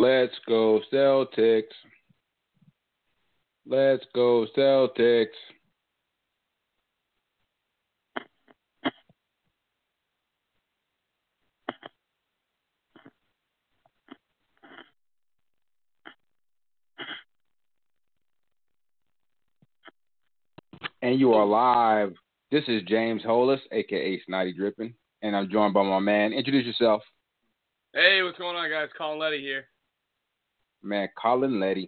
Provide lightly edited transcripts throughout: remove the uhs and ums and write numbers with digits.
Let's go Celtics. Let's go Celtics. And you are live. This is James Hollis, a.k.a. Snotty Drippin', and I'm joined by my man. Introduce yourself. Hey, what's going on, guys? Colin Letty here. Man, Colin Letty.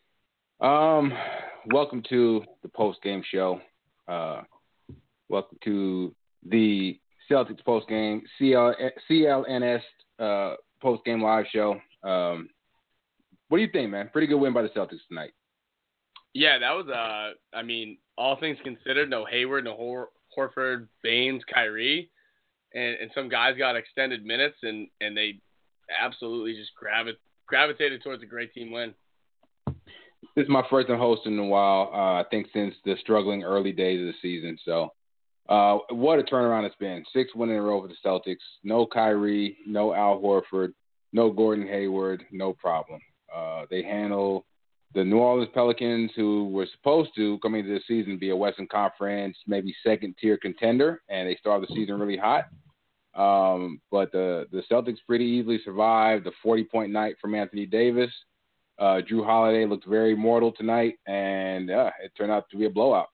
Welcome to the post-game show. Welcome to the Celtics post-game, CLNS post-game live show. What do you think, man? Pretty good win by the Celtics tonight. Yeah, that was, all things considered, no Hayward, no Horford, Baines, Kyrie, and some guys got extended minutes, and they absolutely just gravitated towards a great team win. This is my first time hosting in a while, I think since the struggling early days of the season. So what a turnaround it's been. 6 wins in a row for the Celtics. No Kyrie, no Al Horford, no Gordon Hayward, no problem. They handle the New Orleans Pelicans, who were supposed to, coming into the season, be a Western Conference, maybe second-tier contender, and they started the season really hot. But the Celtics pretty easily survived the 40-point night from Anthony Davis. Drew Holiday looked very mortal tonight, and it turned out to be a blowout.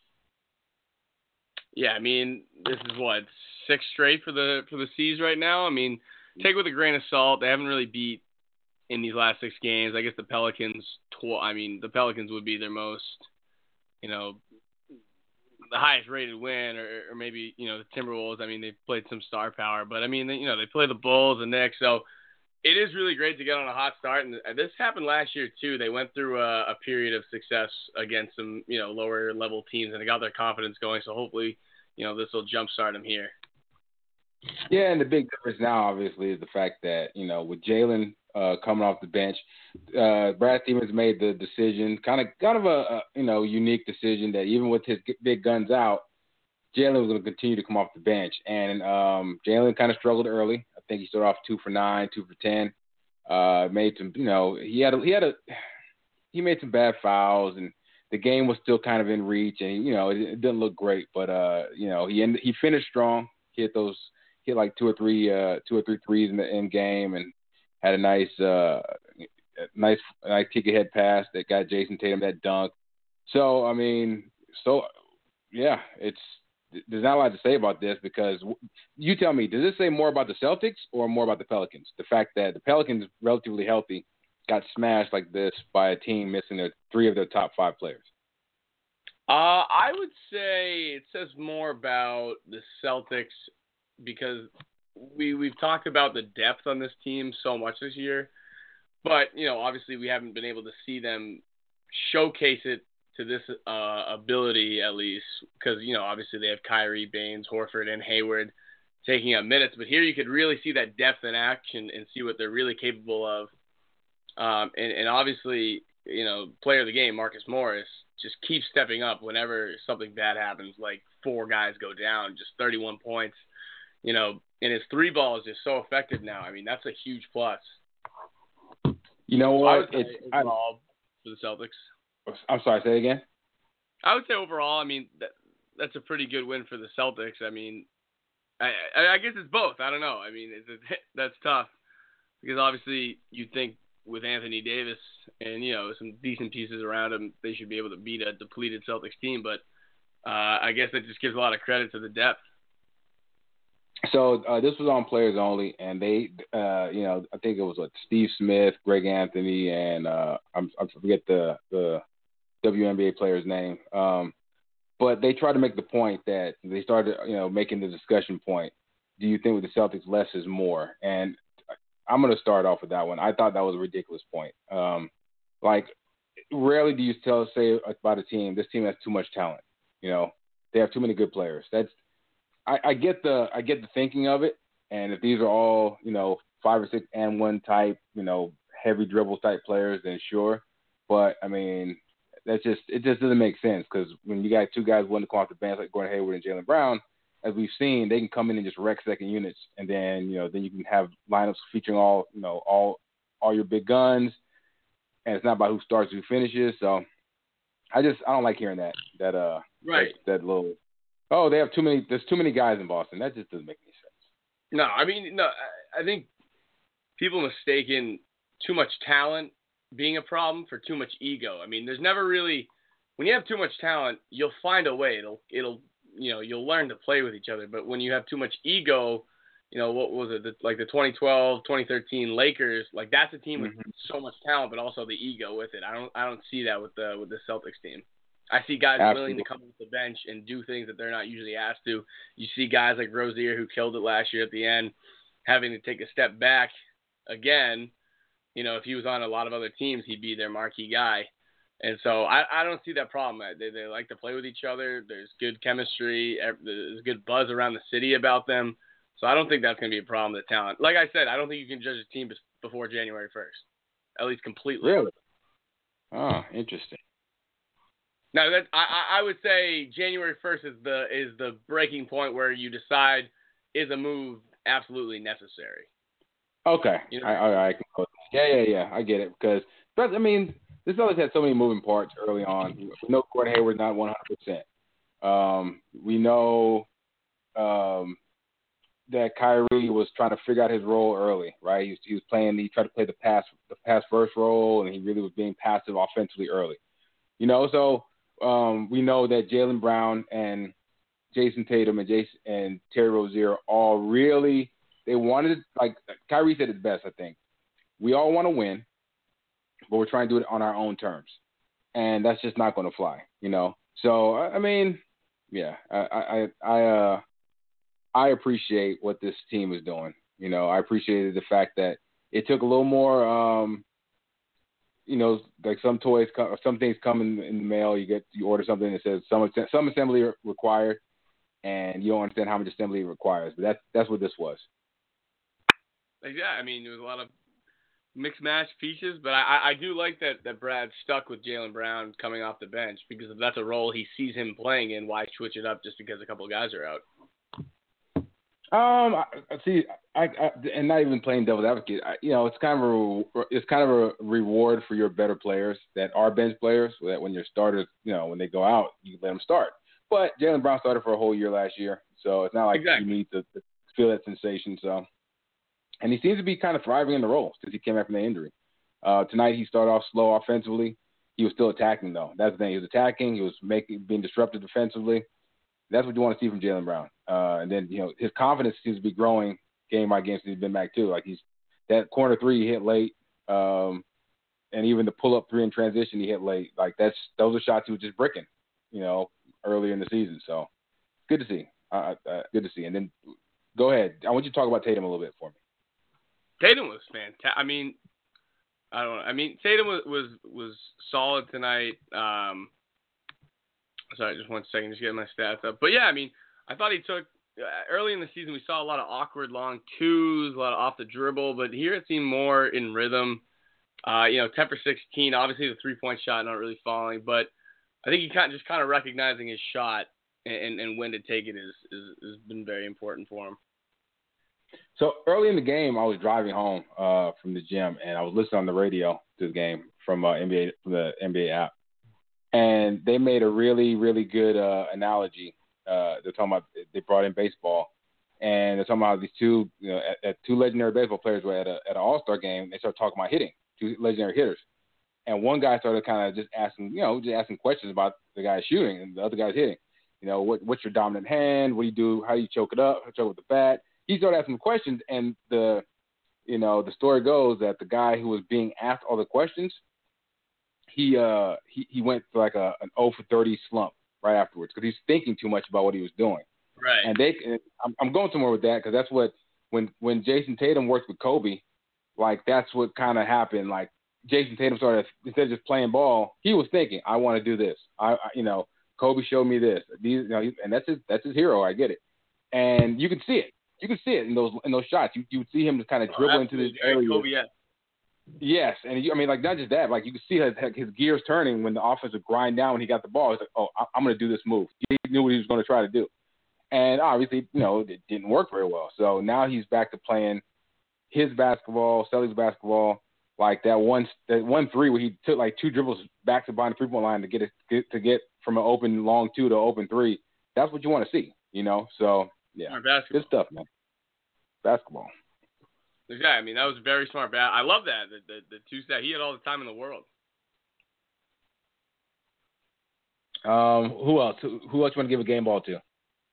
Yeah, this is what, 6 straight for the C's right now. Take it with a grain of salt. They haven't really beat in these last 6 games. I guess the Pelicans. The Pelicans would be their most, the highest rated win, or maybe the Timberwolves. They've played some star power, but they play the Bulls and Knicks, so. It is really great to get on a hot start, and this happened last year too. They went through a period of success against some, lower level teams, and they got their confidence going. So hopefully, this will jumpstart them here. Yeah, and the big difference now, obviously, is the fact that with Jalen coming off the bench, Brad Stevens made the decision, kind of a unique decision that even with his big guns out, Jalen was going to continue to come off the bench, and Jalen kind of struggled early. I think he started off 2 for 9, 2 for 10. Made some, he made some bad fouls, and the game was still kind of in reach, and it didn't look great. But he finished strong. He hit like two or three threes in the end game, and had a nice kick ahead pass that got Jason Tatum that dunk. So yeah, there's not a lot to say about this, because you tell me, does this say more about the Celtics or more about the Pelicans? The fact that the Pelicans, relatively healthy, got smashed like this by a team missing 3 of their top 5 players. I would say it says more about the Celtics, because we've talked about the depth on this team so much this year, but obviously we haven't been able to see them showcase it to this ability, at least, because obviously they have Kyrie, Baines, Horford, and Hayward taking up minutes, but here you could really see that depth in action and see what they're really capable of. And obviously, player of the game, Marcus Morris, just keeps stepping up whenever something bad happens, like 4 guys go down, just 31 points, and his 3 ball is just so effective now. That's a huge plus. You know what? It's overall for the Celtics. I'm sorry, say it again? I would say overall, that's a pretty good win for the Celtics. I guess it's both. I don't know. That's tough, because obviously you'd think with Anthony Davis and, some decent pieces around him, they should be able to beat a depleted Celtics team. But I guess that just gives a lot of credit to the depth. So this was on players only, and they, I think it was Steve Smith, Greg Anthony, and I forget the WNBA player's name. But they tried to make the point that they started, making the discussion point. Do you think with the Celtics less is more? And I'm going to start off with that one. I thought that was a ridiculous point. Rarely do you say about a team, this team has too much talent. They have too many good players. I get the thinking of it. And if these are all, 5 or 6 and 1 type, heavy dribble type players, then sure. But it just doesn't make sense, because when you got 2 guys willing to come off the bench like Gordon Hayward and Jaylen Brown, as we've seen, they can come in and just wreck second units, and then then you can have lineups featuring all all your big guns, and it's not about who starts, who finishes. So I don't like hearing that right. that little, they have there's too many guys in Boston. That just doesn't make any sense. No, I think people mistaken too much talent being a problem for too much ego. I mean, there's never really, when you have too much talent, you'll find a way. It'll you'll learn to play with each other. But when you have too much ego, what was it? Like the 2012, 2013 Lakers, like that's a team with so much talent, but also the ego with it. I don't see that with the Celtics team. I see guys willing to come off the bench and do things that they're not usually asked to. You see guys like Rozier, who killed it last year at the end, having to take a step back again. If he was on a lot of other teams, he'd be their marquee guy. And so I don't see that problem. They like to play with each other. There's good chemistry. There's good buzz around the city about them. So I don't think that's going to be a problem with the talent. Like I said, I don't think you can judge a team before January 1st, at least completely. Really? Oh, interesting. Now, I would say January 1st is the breaking point where you decide, is a move absolutely necessary. Okay. I can go. Yeah. I get it. Because, I mean, this always had so many moving parts early on. We know Gordon Hayward's not 100%. We know that Kyrie was trying to figure out his role early, right? He was playing. He tried to play the pass first role, and he really was being passive offensively early. So we know that Jaylen Brown and Jason Tatum and Terry Rozier all really, they wanted, like Kyrie said it best, I think. We all want to win, but we're trying to do it on our own terms. And that's just not going to fly, So, I mean, yeah, I appreciate what this team is doing. I appreciated the fact that it took a little more, like some things come in the mail. You order something that says some assembly required, and you don't understand how much assembly it requires. But that's what this was. Yeah, I mean, there was a lot of mixed match pieces, but I do like that Brad stuck with Jaylen Brown coming off the bench, because if that's a role he sees him playing in, why switch it up just because a couple of guys are out? And not even playing devil's advocate. It's kind of a reward for your better players that are bench players. So that when your starters, when they go out, you let them start. But Jaylen Brown started for a whole year last year, so it's not like you need to feel that sensation. So, and he seems to be kind of thriving in the role since he came back from the injury. Tonight he started off slow offensively. He was still attacking though. That's the thing. He was attacking. He was being disruptive defensively. That's what you want to see from Jaylen Brown. And then, his confidence seems to be growing game by game since he's been back too. Like that corner three he hit late, and even the pull up three in transition he hit late. Like those are shots he was just bricking, earlier in the season. So good to see. Good to see. And then go ahead. I want you to talk about Tatum a little bit for me. Tatum was fantastic. I mean, I don't know. I mean, Tatum was solid tonight. Sorry, just 1 second, just getting my stats up. But yeah, I mean, I thought he took early in the season. We saw a lot of awkward long twos, a lot of off the dribble. But here it seemed more in rhythm. 10 for 16. Obviously, the 3-point shot not really falling, but I think he kind of recognizing his shot and when to take it has been very important for him. So early in the game, I was driving home from the gym, and I was listening on the radio to the game from the NBA app, and they made a really, really good analogy. They're talking about they brought in baseball, and they're talking about these two legendary baseball players were at an All-Star game. They started talking about hitting, two legendary hitters, and one guy started kind of just asking questions about the guy shooting, and the other guy's hitting. What's your dominant hand? What do you do? How do you choke it up? Choke with the bat? He started asking questions, and the story goes that the guy who was being asked all the questions, he went for like an 0 for 30 slump right afterwards because he's thinking too much about what he was doing. Right. And I'm going somewhere with that because that's what when Jason Tatum worked with Kobe, like that's what kind of happened. Like Jason Tatum started, instead of just playing ball, he was thinking, I want to do this. Kobe showed me this. And that's his hero. I get it, and you can see it. You can see it in those shots. You would see him just kind of dribble into this area. Kobe, yeah. Yes, and not just that. Like you could see his gears turning when the offense would grind down when he got the ball. He's like, oh, I'm going to do this move. He knew what he was going to try to do, and obviously, it didn't work very well. So now he's back to playing his basketball, Celtics basketball, Like that one three where he took like 2 dribbles back to behind the 3-point line to get from an open long 2 to open 3. That's what you want to see, you know. So yeah, good stuff, man. Basketball. Yeah, I mean that was very smart. I love that the 2-step. He had all the time in the world. Who else? Who else you want to give a game ball to?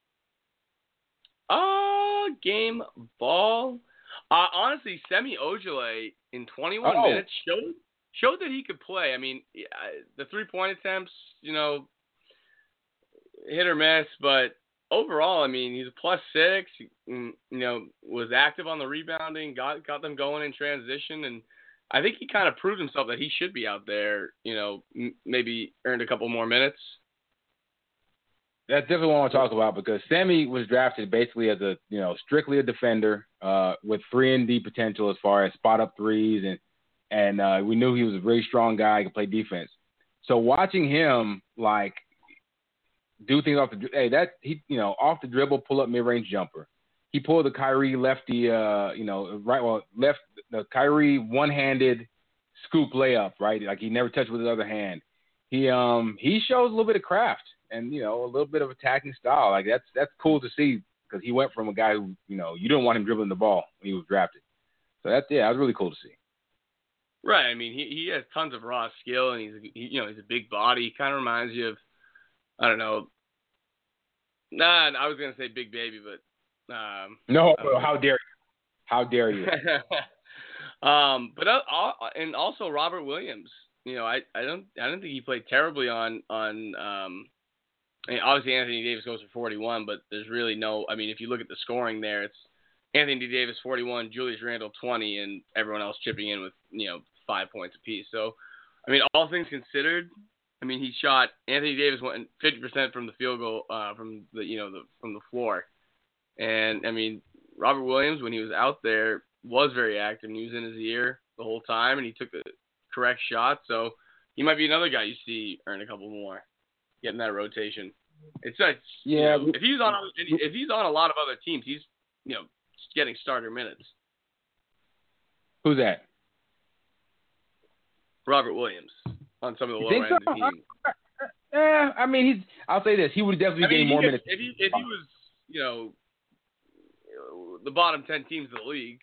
Game ball. Honestly, Semi Ojeleye in 21 minutes showed that he could play. I mean, the 3-point attempts, you know, hit or miss, but overall, I mean, he's a +6. You know, was active on the rebounding, got them going in transition, and I think he kind of proved himself that he should be out there. You know, maybe earned a couple more minutes. That's definitely what I want to talk about because Sammy was drafted basically as a, you know, strictly a defender with 3-and-D potential as far as spot up threes, and we knew he was a very strong guy, could play defense. So watching him like do things off the off the dribble, pull up mid-range jumper. He pulled the Kyrie lefty, left the Kyrie one-handed scoop layup, right? Like he never touched with his other hand. He shows a little bit of craft. And, you know, a little bit of attacking style. Like, that's cool to see because he went from a guy who, you know, you didn't want him dribbling the ball when he was drafted. So, that was really cool to see. Right. I mean, he has tons of raw skill, and he's a big body. He kind of reminds you of, I don't know. I was going to say Big Baby, but. No, how dare you? How dare you? But and also Robert Williams. You know, I don't think he played terribly on I mean, obviously Anthony Davis goes for 41, but there's really no – I mean, if you look at the scoring there, it's Anthony Davis 41, Julius Randle 20, and everyone else chipping in with, you know, 5 points apiece. So, I mean, all things considered, I mean, Anthony Davis went 50% from the field goal from the floor. And, I mean, Robert Williams, when he was out there, was very active. He was in his ear the whole time, and he took the correct shot. So, he might be another guy you see earn a couple more. Getting that rotation, it's like if he's on a lot of other teams, he's getting starter minutes. Who's that? Robert Williams on some of the lower end of the team. I mean, I'll say this: he would definitely be getting more minutes. If he was, the bottom 10 teams of the league,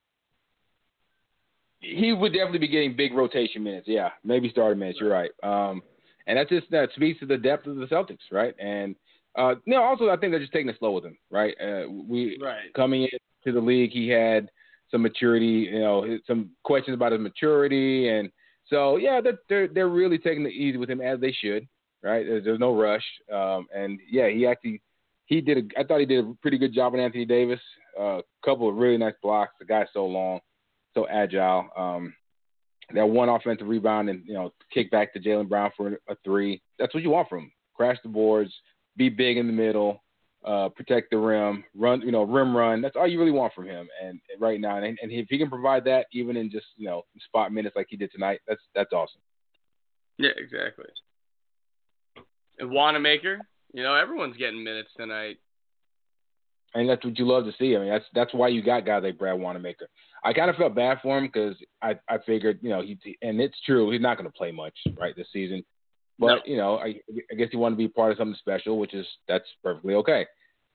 he would definitely be getting big rotation minutes. Yeah, maybe starter minutes. You're right. And that speaks to the depth of the Celtics, right? And also I think they're just taking it slow with him, right? Coming into the league, he had some maturity, some questions about his maturity, and so yeah, they're really taking it easy with him as they should, right? There's no rush, and yeah, I thought he did a pretty good job on Anthony Davis. A couple of really nice blocks. The guy's so long, so agile. That one offensive rebound and, kick back to Jaylen Brown for a 3. That's what you want from him. Crash the boards, be big in the middle, protect the rim, rim run. That's all you really want from him. And right now, and if he can provide that even in just, spot minutes like he did tonight, that's awesome. Yeah, exactly. And Wanamaker, everyone's getting minutes tonight. And that's what you love to see. I mean, that's why you got guys like Brad Wanamaker. I kind of felt bad for him because I figured, and it's true, he's not going to play much, right, this season. But, no. I guess he wanted to be part of something special, that's perfectly okay.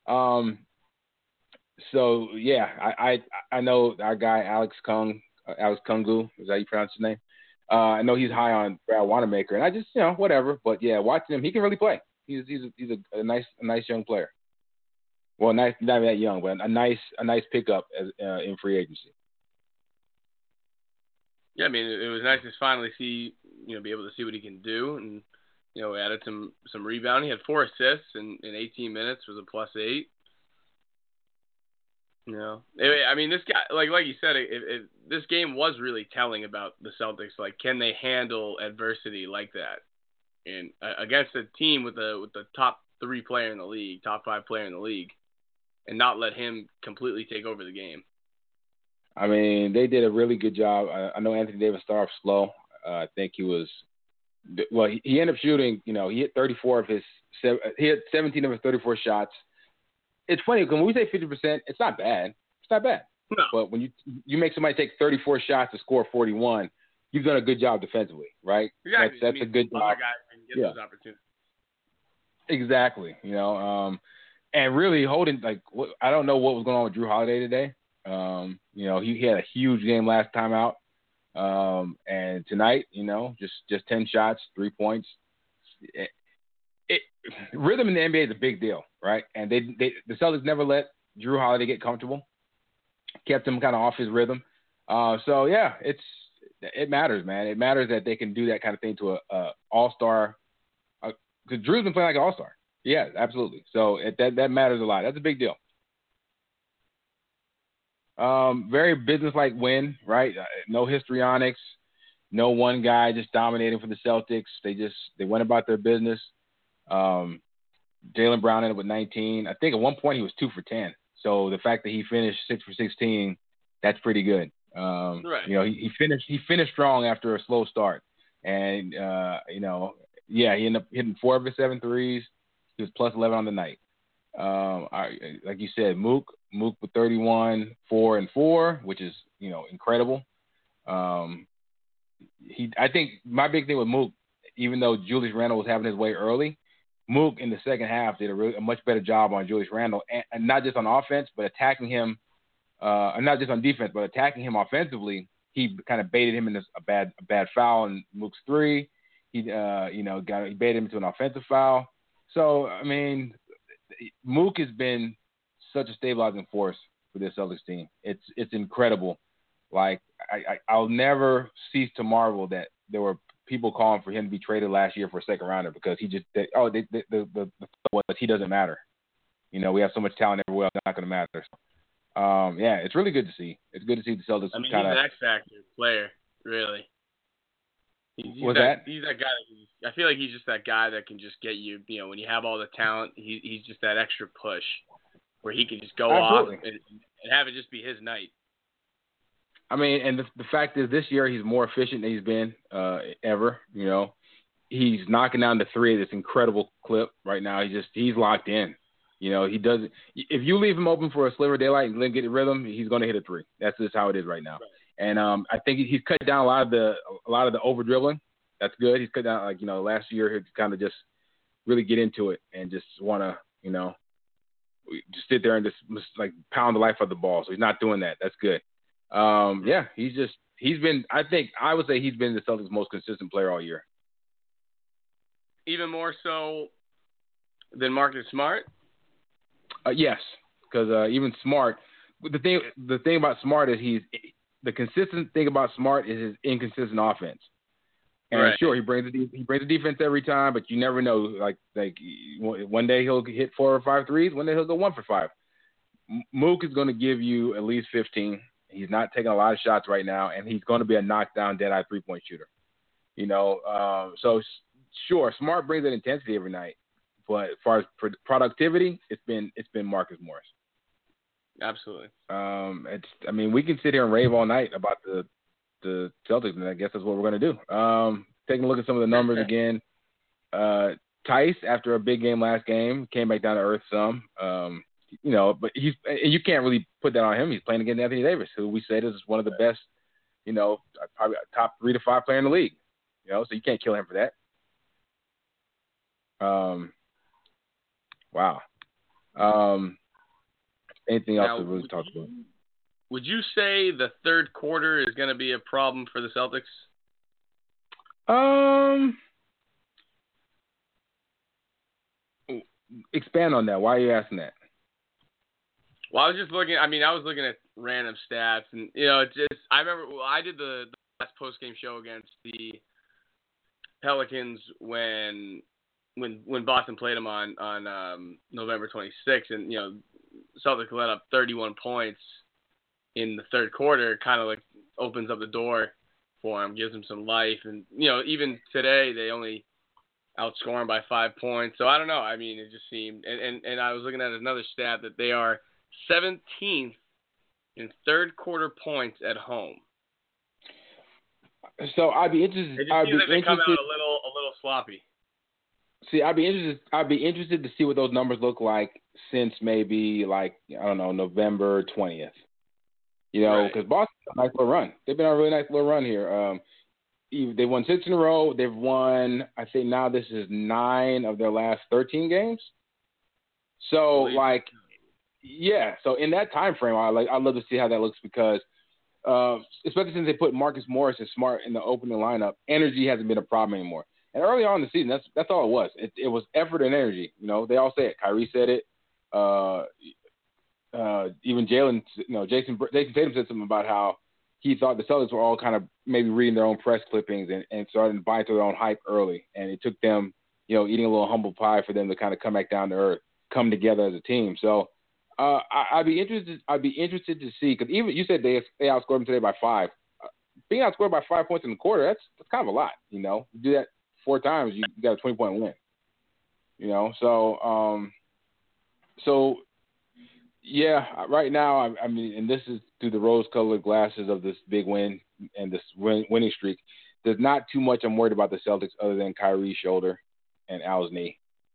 So, yeah, I know our guy Alex Kungu, is that how you pronounce his name? I know he's high on Brad Wanamaker, and I just, whatever. But, yeah, watching him, he can really play. He's a nice young player. Well, not that young, but a nice pickup in free agency. Yeah, I mean, it was nice to finally see, be able to see what he can do, and added some rebounding. He had 4 assists in 18 minutes, was a +8. I mean, this guy, like you said, this game was really telling about the Celtics. Like, can they handle adversity like that, and against a team with the top 3 player in the league, top 5 player in the league, and not let him completely take over the game. I mean, they did a really good job. I know Anthony Davis started off slow. I think he ended up shooting, he hit 34 of his – he hit 17 of his 34 shots. It's funny, because when we say 50%, it's not bad. It's not bad. No. But when you make somebody take 34 shots to score 41, you've done a good job defensively, right? Exactly. That's a good other job. guys can get those opportunities. Exactly. And really holding I don't know what was going on with Drew Holiday today. He had a huge game last time out. And tonight, just 10 shots, 3 points. Rhythm in the NBA is a big deal, right? And the Celtics never let Drew Holiday get comfortable, kept him kind of off his rhythm. So yeah, it matters, man. It matters that they can do that kind of thing to a all-star. Because Drew's been playing like an all-star. Yeah, absolutely. So that matters a lot. That's a big deal. Very business-like win, right? No histrionics. No one guy just dominating for the Celtics. They went about their business. Jaylen Brown ended with 19. I think at one point he was 2 for 10. So the fact that he finished 6 for 16, that's pretty good. Right. He finished strong after a slow start. And, he ended up hitting 4 of his 7 threes. He was plus 11 on the night. Like you said, Mook with 31, 4 and 4, which is, incredible. I think my big thing with Mook, even though Julius Randle was having his way early, Mook in the second half did a much better job on Julius Randle, and not just on offense, but attacking him, and not just on defense, but attacking him offensively. He kind of baited him in a bad foul in Mook's 3. He baited him into an offensive foul. So, I mean, Mook has been such a stabilizing force for this Celtics team. It's incredible. Like, I'll never cease to marvel that there were people calling for him to be traded last year for a second rounder because he doesn't matter. We have so much talent everywhere else, it's not going to matter. So, it's really good to see. It's good to see the Celtics. He's an X factor player, really. He's that guy. I feel like he's just that guy that can just get you. When you have all the talent, he's just that extra push where he can just go off and have it just be his night. I mean, and the fact is, this year he's more efficient than he's been ever. He's knocking down the 3 at this incredible clip right now. He's locked in. He doesn't. If you leave him open for a sliver of daylight and let him get a rhythm, he's going to hit a 3. That's just how it is right now. Right. And I think he's cut down a lot of the over dribbling. That's good. He's cut down last year he'd kind of just really get into it and just want to just sit there and just pound the life out of the ball. So he's not doing that. That's good. He's been. I would say he's been the Celtics' most consistent player all year. Even more so than Marcus Smart. Yes, because even Smart. The thing about Smart is the consistent thing about Smart is his inconsistent offense. And right. Sure, he brings the defense every time, but you never know. Like one day he'll hit 4 or 5 threes, one day he'll go 1 for 5. Mook is going to give you at least 15. He's not taking a lot of shots right now, and he's going to be a knockdown, dead-eye 3-point shooter. So sure, Smart brings that intensity every night, but as far as productivity, it's been Marcus Morris. Absolutely. We can sit here and rave all night about the Celtics, and I guess that's what we're going to do. Taking a look at some of the numbers again. Tice, after a big game last game, came back down to earth some. But you can't really put that on him. He's playing against Anthony Davis, who we said is one of the best, probably a top 3 to 5 player in the league. So you can't kill him for that. Wow. Anything else to really talk about? Would you say the third quarter is going to be a problem for the Celtics? Expand on that. Why are you asking that? Well, I was just looking. I was looking at random stats, and I remember I did the last post game show against the Pelicans when Boston played them on November 26th, and Celtics let up 31 points in the third quarter. Kind of opens up the door for them, gives them some life, and even today they only outscore them by 5 points. So I don't know. It just seemed, and I was looking at another stat that they are 17th in third quarter points at home. So I'd be interested. It just seems like they come out a little sloppy. See, I'd be interested to see what those numbers look like since maybe November 20th. Because Boston had a nice little run. They've been on a really nice little run here. They won 6 in a row. They've won, I think now this is 9 of their last 13 games. So, like, yeah. So in that time frame, I'd love to see how that looks because, especially since they put Marcus Morris and Smart in the opening lineup, energy hasn't been a problem anymore. And early on in the season, that's all it was. It was effort and energy. You know, they all say it. Kyrie said it. Even Jalen, Jason Tatum said something about how he thought the Celtics were all kind of maybe reading their own press clippings and starting buying to their own hype early. And it took them, eating a little humble pie for them to kind of come back down to earth, come together as a team. So I'd be interested to see, because even you said they outscored them today by 5. Being outscored by 5 points in the quarter, that's kind of a lot. You do that 4 times, you got a 20-point win. So yeah, right now, I mean, and this is through the rose-colored glasses of this big win and this winning streak. There's not too much I'm worried about the Celtics other than Kyrie's shoulder and Al's knee.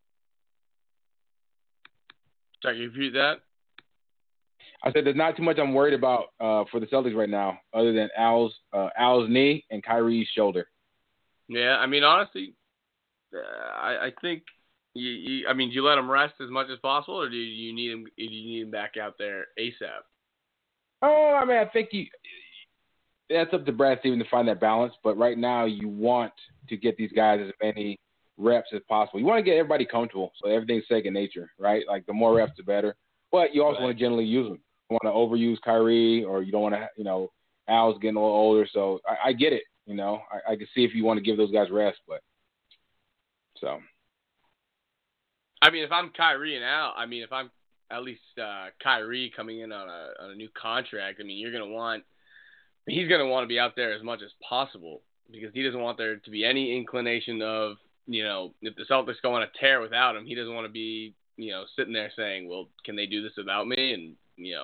Sorry, you repeat that? I said there's not too much I'm worried about for the Celtics right now other than Al's knee and Kyrie's shoulder. Yeah, I mean, honestly, I think do you let him rest as much as possible, or do you need him? Do you need him back out there ASAP? Oh, I mean, I think that's up to Brad Stevens to find that balance. But right now, you want to get these guys as many reps as possible. You want to get everybody comfortable, so everything's second nature, right? Like the more reps, the better. But you also want to generally use them. You want to overuse Kyrie, or you don't want to, Al's getting a little older, so I get it. I can see if you want to give those guys rest, but so. I mean, if I'm Kyrie and Al, if I'm at least Kyrie coming in on a new contract, he's gonna want to be out there as much as possible because he doesn't want there to be any inclination of, if the Celtics go on a tear without him, he doesn't want to be, sitting there saying, well, can they do this without me? And,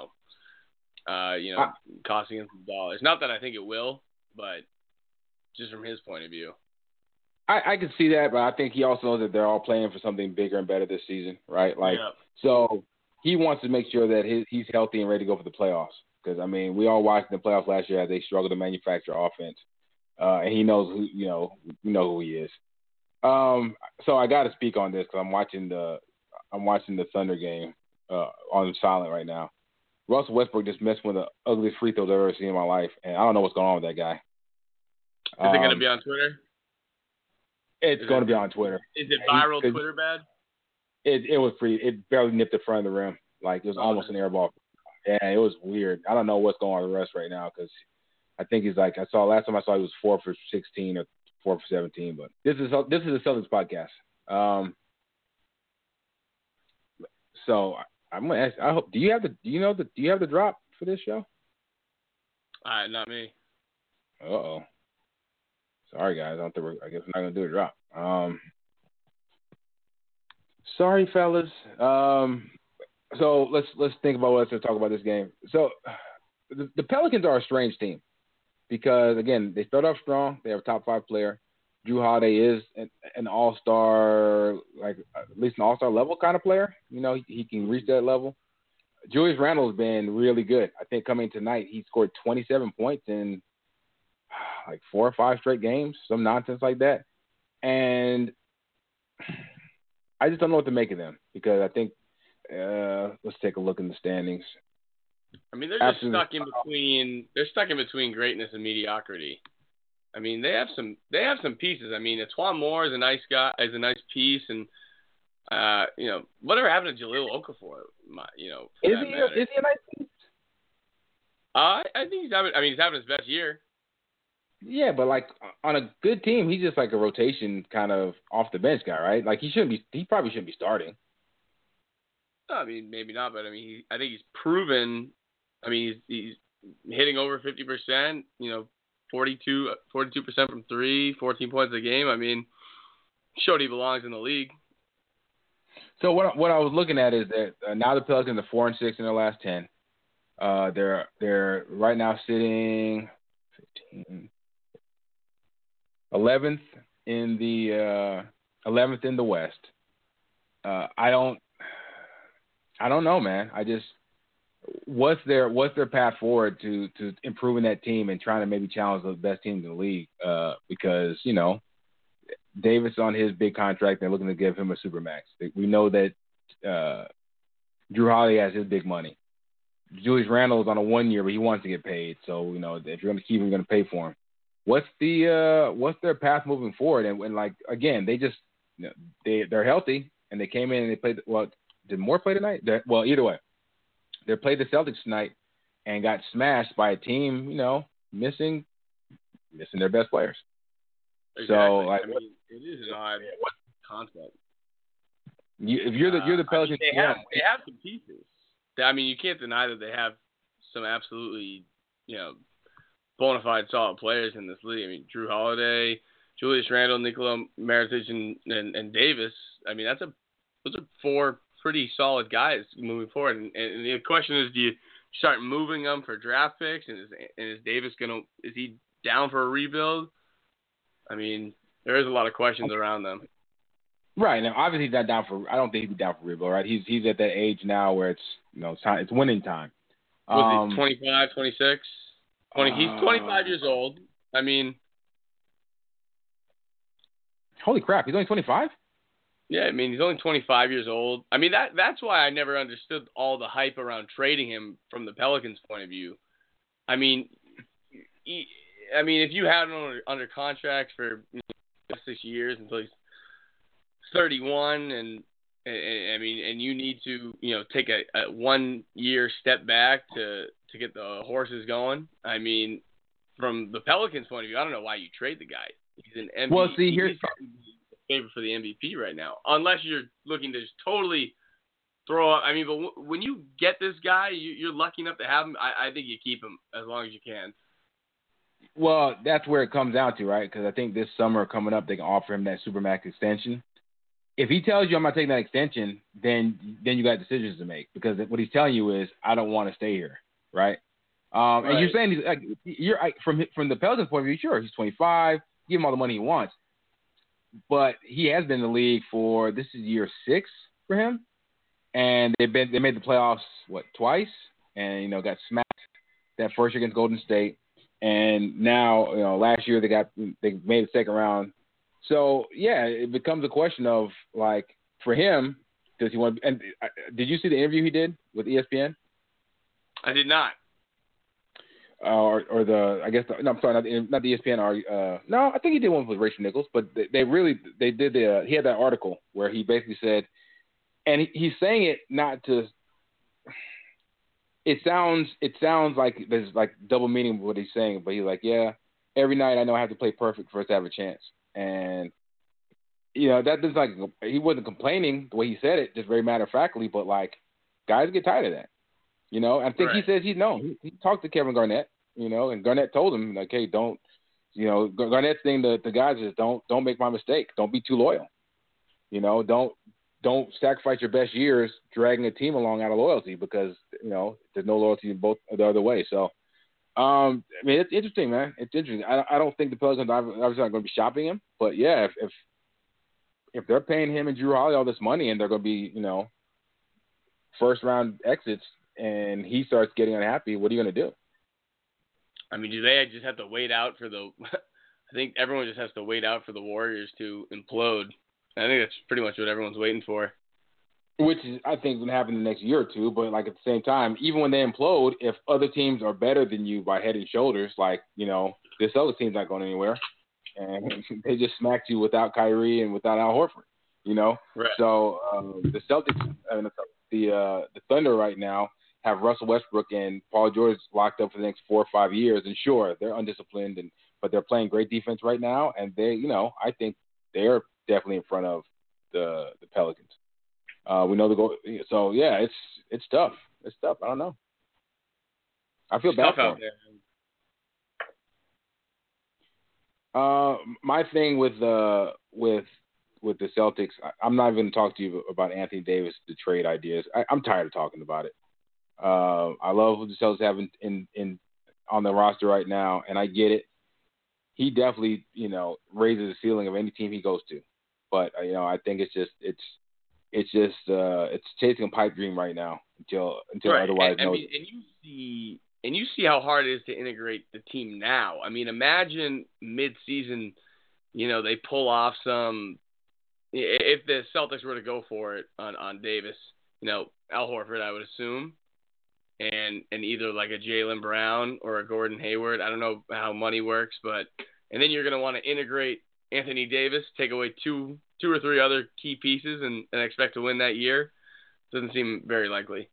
costing him some dollars. Not that I think it will, but just from his point of view. I can see that, but I think he also knows that they're all playing for something bigger and better this season, right? So he wants to make sure that he's healthy and ready to go for the playoffs. Because, we all watched the playoffs last year as they struggled to manufacture offense. And he knows who, we know who he is. So I got to speak on this because I'm watching the Thunder game on silent right now. Russell Westbrook just missed one of the ugliest free throws I've ever seen in my life, and I don't know what's going on with that guy. Is it going to be on Twitter? It's going to be on Twitter. Is it viral Twitter bad? It was free. It barely nipped the front of the rim. Like, it was almost an air ball. Yeah, it was weird. I don't know what's going on with the rest right now because I think he's like, last time I saw he was 4 for 16 or 4 for 17. But this is a Celtics podcast. So I'm gonna ask. I hope. Do you have the drop for this show? Not me. Uh-oh. Sorry, guys. I guess we're not gonna do a drop. Sorry, fellas. So let's think about what to talk about this game. So the Pelicans are a strange team because again they start off strong. They have a top 5 player. Jrue Holiday is an all-star, like at least an all-star level kind of player. He can reach that level. Julius Randle has been really good. I think coming tonight he scored 27 points in like 4 or 5 straight games, some nonsense like that. And I just don't know what to make of them because I think let's take a look in the standings. They're just stuck in between. They're stuck in between greatness and mediocrity. They have some pieces. Antoine Moore is a nice guy, is a nice piece, and whatever happened to Jahlil Okafor? Is he a nice piece? I think he's having his best year. Yeah, but like on a good team, he's just like a rotation kind of off the bench guy, right? Like he probably shouldn't be starting. Maybe not, but I think he's proven. He's hitting over 50%. 42% from 3, 14 points a game. Showed he belongs in the league. So what I was looking at is that now the Pelicans are 4-6 in their last 10. They're right now sitting 11th in the West. I don't know, man. what's their path forward to improving that team and trying to maybe challenge the best teams in the league? Because Davis on his big contract, they're looking to give him a supermax. We know that Drew Holiday has his big money. Julius Randle is on a 1 year, but he wants to get paid. So if you're going to keep him, you're going to pay for him. What's their path moving forward? And like again, they just they're healthy and they came in and they played. Well, did Moore play tonight? Well, either way, they played the Celtics tonight and got smashed by a team missing their best players. Exactly. So like, it is an odd concept. If you're the Pelicans, they have some pieces. You can't deny that they have some absolutely bona fide solid players in this league. Drew Holiday, Julius Randle, Nikola Mirotic, and Davis. Those are 4 pretty solid guys moving forward. And the question is, do you start moving them for draft picks? And is Davis is he down for a rebuild? There is a lot of questions around them. Right. Now, obviously he's not down for. I don't think he'd be down for rebuild. Right. He's at that age now where it's it's winning time. Was he 25, 26? 20, he's 25 years old. Holy crap! He's only 25. Yeah, he's only 25 years old. That's why I never understood all the hype around trading him from the Pelicans' point of view. If you had him under contract for 6 years until he's 31, and you need to take a 1 year step back to get the horses going. From the Pelicans' point of view, I don't know why you trade the guy. He's an MVP. Well, see, here's he's favorite for the MVP right now, unless you're looking to just totally throw up. But when you get this guy, you're lucky enough to have him. I think you keep him as long as you can. Well, that's where it comes down to, right? Because I think this summer coming up, they can offer him that supermax extension. If he tells you I'm not taking that extension, then you got decisions to make, because what he's telling you is I don't want to stay here, right? Right. And you're saying from the Pelicans' point of view, sure, he's 25, give him all the money he wants, but he has been in the league for this is year 6 for him, and they made the playoffs twice, and got smacked that first year against Golden State, and now last year they made the second round. So, yeah, it becomes a question of, like, for him, does he want – and did you see the interview he did with ESPN? I did not. I'm sorry, not the ESPN. No, I think he did one with Rachel Nichols, but he had that article where he basically said – and he's saying it not to – it sounds like there's, like, double meaning with what he's saying, but he's like, yeah, every night I know I have to play perfect for us to have a chance. And, that does he wasn't complaining the way he said it, just very matter-of-factly, but, like, guys get tired of that. I think right. He says he talked to Kevin Garnett, and Garnett told him, like, hey, don't, Garnett's thing to guys is don't make my mistake. Don't be too loyal. Don't sacrifice your best years dragging a team along out of loyalty, because, there's no loyalty in both the other way. So, it's interesting, man. It's interesting. I don't think the Pelicans are obviously not going to be shopping him, but yeah, if they're paying him and Drew Holiday all this money and they're going to be, first round exits and he starts getting unhappy, what are you going to do? Do they just have to wait out for I think everyone just has to wait out for the Warriors to implode. I think that's pretty much what everyone's waiting for. Which is, I think, going to happen in the next year or two. But, like, at the same time, even when they implode, if other teams are better than you by head and shoulders, like, this other team's not going anywhere. And they just smacked you without Kyrie and without Al Horford, Right. So the Celtics, the Thunder right now have Russell Westbrook and Paul George locked up for the next 4 or 5 years. And, sure, they're undisciplined, but they're playing great defense right now. And they, I think they're definitely in front of the Pelicans. We know the goal. So, yeah, it's tough. It's tough. I don't know. I feel bad for him. My thing with the Celtics, I'm not even going to talk to you about Anthony Davis, the trade ideas. I'm tired of talking about it. I love what the Celtics have in on the roster right now, and I get it. He definitely, raises the ceiling of any team he goes to. But I think it's chasing a pipe dream right now. until Right. otherwise I noted. mean, and you see how hard it is to integrate the team now. I mean, imagine mid-season, they pull off some. If the Celtics were to go for it on Davis, Al Horford, I would assume, and either like a Jaylen Brown or a Gordon Hayward. I don't know how money works, but and then you're going to want to integrate Anthony Davis, take away two or three other key pieces, and expect to win that year. Doesn't seem very likely.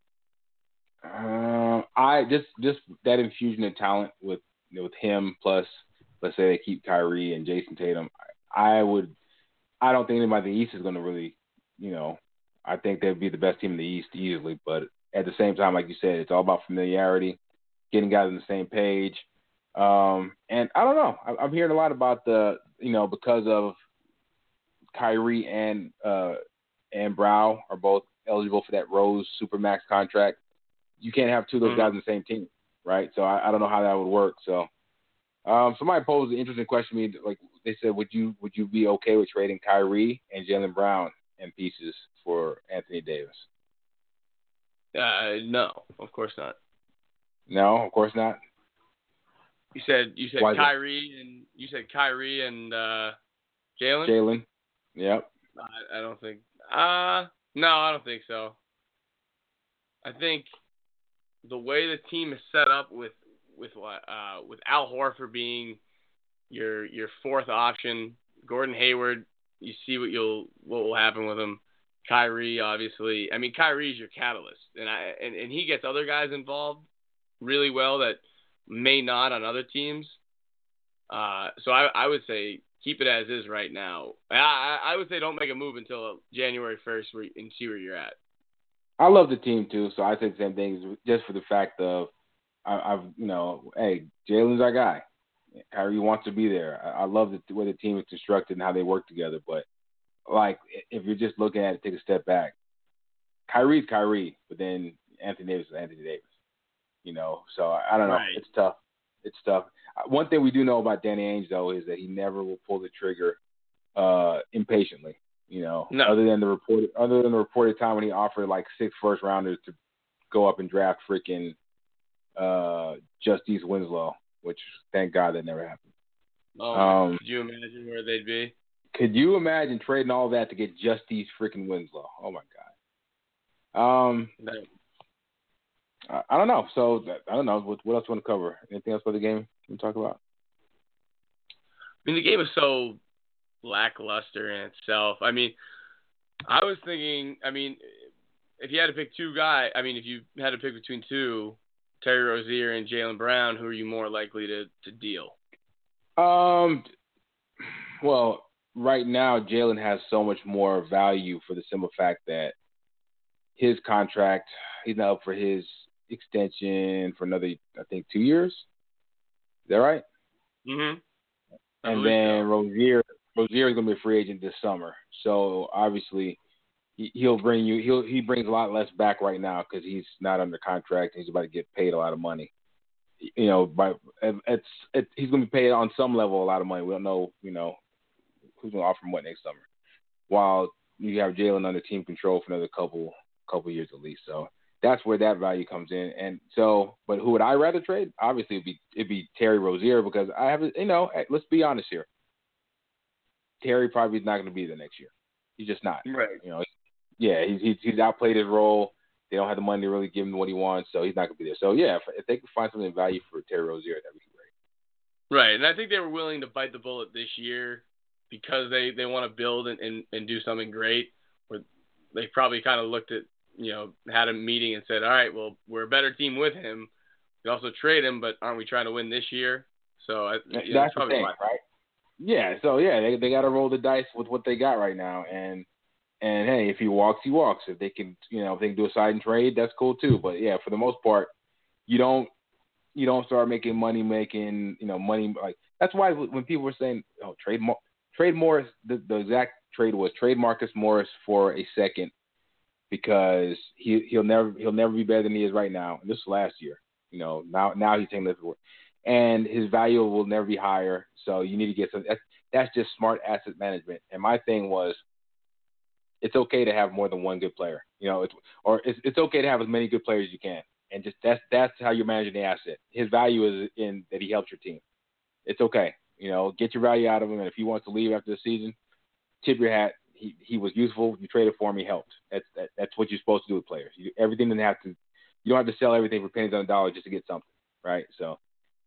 I just that infusion of talent with him plus, let's say they keep Kyrie and Jason Tatum. I don't think anybody in the East is going to really, I think they'd be the best team in the East easily. But at the same time, like you said, it's all about familiarity, getting guys on the same page. And I don't know. I'm hearing a lot about because of Kyrie and Brown are both eligible for that Rose Supermax contract. You can't have two of those guys on the same team, right? So I don't know how that would work. So somebody posed an interesting question to me. Like they said, would you be okay with trading Kyrie and Jaylen Brown in pieces for Anthony Davis? No, of course not. No, of course not. You said Kyrie and Jaylen. Jaylen, yep. I don't think. No, I don't think so. I think the way the team is set up with Al Horford being your fourth option, Gordon Hayward, you see what will happen with him. Kyrie, obviously. I mean, Kyrie's your catalyst, and he gets other guys involved really well that may not on other teams. So I would say keep it as is right now. I would say don't make a move until January 1st and see where you're at. I love the team too, so I say the same thing just for the fact of hey, Jaylen's our guy. Kyrie wants to be there. I love the way the team is constructed and how they work together. But like, if you're just looking at it, take a step back. Kyrie's Kyrie, but then Anthony Davis is Anthony Davis. So I don't know. Right. It's tough. One thing we do know about Danny Ainge though is that he never will pull the trigger impatiently. No. Other than the reported time when he offered like 6 first rounders to go up and draft freaking Justice Winslow, which thank God that never happened. Oh, could you imagine where they'd be? Could you imagine trading all that to get Justice freaking Winslow? Oh my God. No. I don't know. So I don't know. What else you want to cover? Anything else about the game you want to talk about? I mean, the game is so lackluster in itself. I mean, I was thinking, if you had to pick if you had to pick between two, Terry Rozier and Jaylen Brown, who are you more likely to deal? Well, right now, Jaylen has so much more value for the simple fact that his contract, he's not up for his extension for another, I think, 2 years. Is that right? Mm-hmm. And then Rozier is going to be a free agent this summer. So obviously, he brings a lot less back right now because he's not under contract. He's about to get paid a lot of money. He's going to be paid on some level a lot of money. We don't know, who's going to offer him what next summer. While you have Jaylen under team control for another couple years at least. So that's where that value comes in. And so, but who would I rather trade? Obviously, it'd be Terry Rozier because I have, let's be honest here. Terry probably is not going to be there next year. He's just not. Right. He's outplayed his role. They don't have the money to really give him what he wants, so he's not going to be there. So, yeah, if they could find something of value for Terry Rozier, that'd be great. Right, and I think they were willing to bite the bullet this year because they want to build and do something great. Where they probably kind of looked at, had a meeting and said, all right, well, we're a better team with him. We also trade him, but aren't we trying to win this year? So that's probably the thing, right? Yeah, so they got to roll the dice with what they got right now, and hey, if he walks, he walks. If they can, if they can do a sign and trade, that's cool too. But yeah, for the most part, you don't start making money like that's why when people were saying, oh, trade Morris, the exact trade was trade Marcus Morris for a second because he'll never be better than he is right now. And this was last year, now he's taking this work. And his value will never be higher. So you need to get some. That's just smart asset management. And my thing was, it's okay to have more than one good player. It's okay to have as many good players as you can, and just that's how you're managing the asset. His value is in that he helps your team. It's okay. Get your value out of him, and if he wants to leave after the season, tip your hat. He was useful. You traded for him. He helped. That's what you're supposed to do with players. Everything doesn't have to. You don't have to sell everything for pennies on the dollar just to get something, right? So,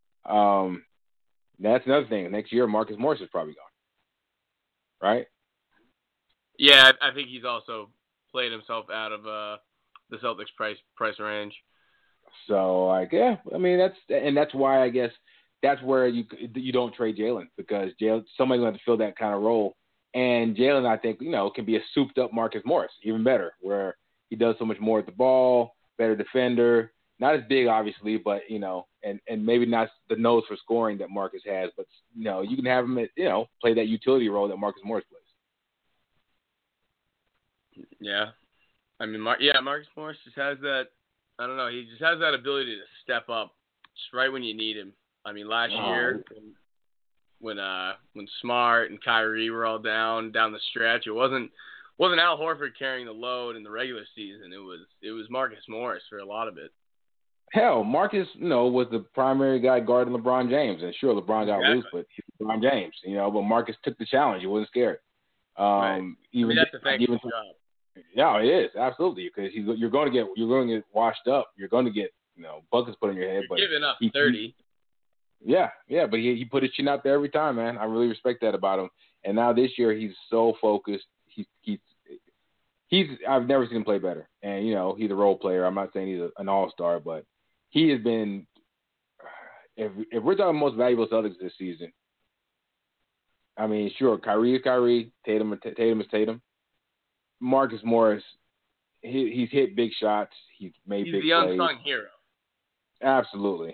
that's another thing. Next year, Marcus Morris is probably gone, right? Yeah, I think he's also played himself out of the Celtics price range. So, that's why I guess that's where you don't trade Jalen, because somebody's going to have to fill that kind of role. And Jalen, I think, can be a souped-up Marcus Morris, even better, where he does so much more at the ball, better defender, not as big, obviously, but, and maybe not the nose for scoring that Marcus has, but, you can have him, play that utility role that Marcus Morris plays. Yeah. I mean, Marcus Morris just has that, I don't know, he just has that ability to step up just right when you need him. I mean, last year when Smart and Kyrie were all down the stretch, it wasn't Al Horford carrying the load in the regular season. It was Marcus Morris for a lot of it. Hell, Marcus, was the primary guy guarding LeBron James, and sure, LeBron got loose, but he's LeBron James, but Marcus took the challenge. He wasn't scared. Right. Even that's a thankless job. Yeah, it is, absolutely, because you're going to get washed up. You're going to get buckets put in your head. You're giving up 30. Yeah, but he put his chin out there every time, man. I really respect that about him. And now this year he's so focused. He's I've never seen him play better. And he's a role player. I'm not saying he's an all-star, but he has been. If we're talking most valuable Celtics this season, I mean, sure, Kyrie is Kyrie, Tatum is Tatum. Marcus Morris, he's hit big shots. He's made big plays. He's the unsung hero. Absolutely.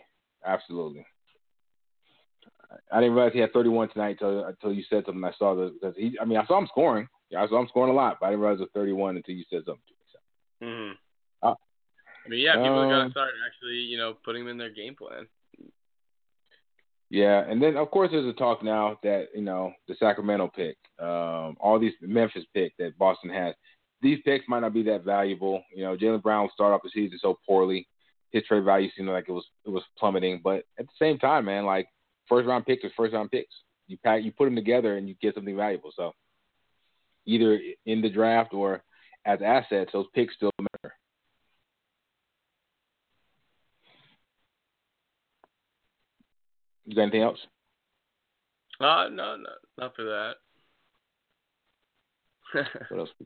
I didn't realize he had 31 tonight until you said something. I saw I saw him scoring. Yeah, I saw him scoring a lot, but I didn't realize it was 31 until you said something to me. So. I mean, yeah, people are going to start actually, putting him in their game plan. Yeah, and then, of course, there's a talk now that, the Sacramento pick, all these Memphis pick that Boston has, these picks might not be that valuable. Jaylen Brown will start off the season so poorly. His trade value seemed like it was plummeting. But at the same time, man, like, first-round picks are first-round picks. You put them together and you get something valuable. So either in the draft or as assets, those picks still matter. You got anything else? No, not for that. What else?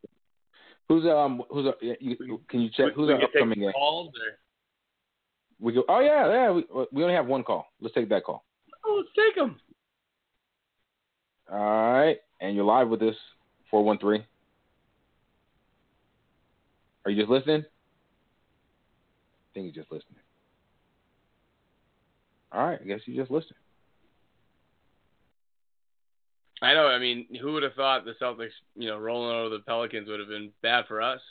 Can you check who's our upcoming game? Calls or? We go. Oh yeah. We only have one call. Let's take that call. Oh, let's take them. All right, and you're live with us, 413. Are you just listening? I think you're just listening. All right, I guess you just listened. I know. I mean, who would have thought the Celtics, rolling over the Pelicans would have been bad for us?